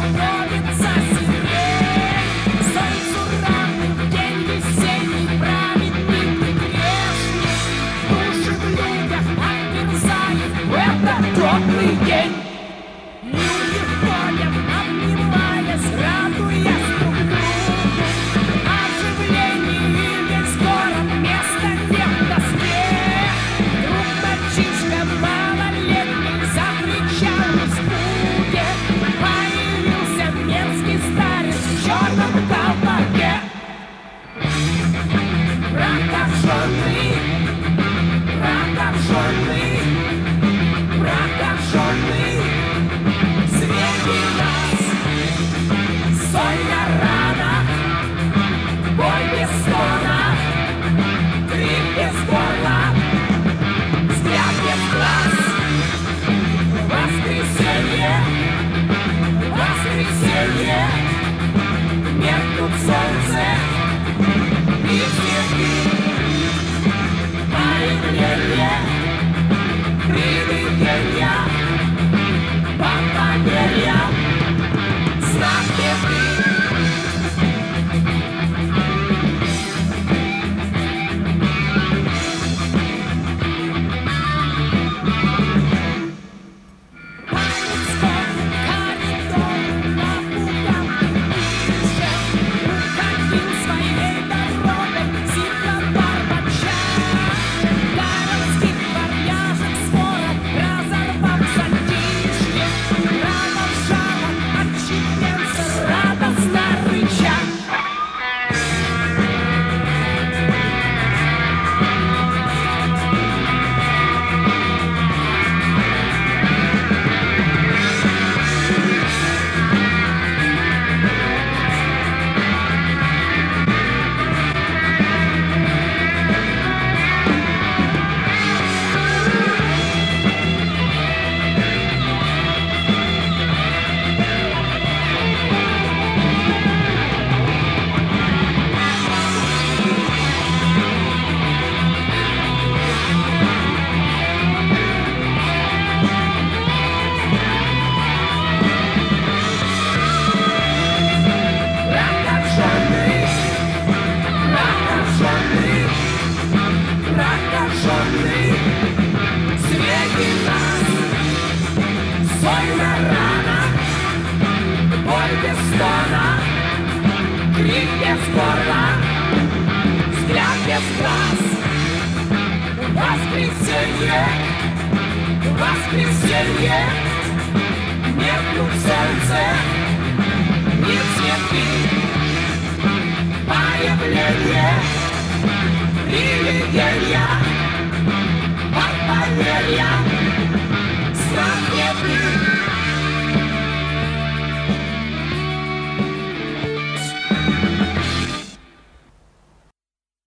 становится сирень. Солнцу равный день весенний, праведник и грешник. Души в людях отмерзают в этот теплый день. Люди ходят, обнимаясь, радуясь друг другу. Оживление и весь город, места нет в тоске. Вдруг мальчишка малолетний закричал в испуге. Появился мерзкий старец в черном колпаке. Прокаженный, прокаженный, прокаженный. Среди нас соль на ранах, боль без стона, крик без горла, взгляд без глаз. Воскресенье, воскресенье, меркнут солнце и цветы. Появление, привидения, по поверьям, знак беды. Среди нас соль на ранах, боль без стона, крик без горла, взгляд без глаз. Воскресенье, воскресенье, меркнут солнце и цветы. Появление, привидения, по поверьям.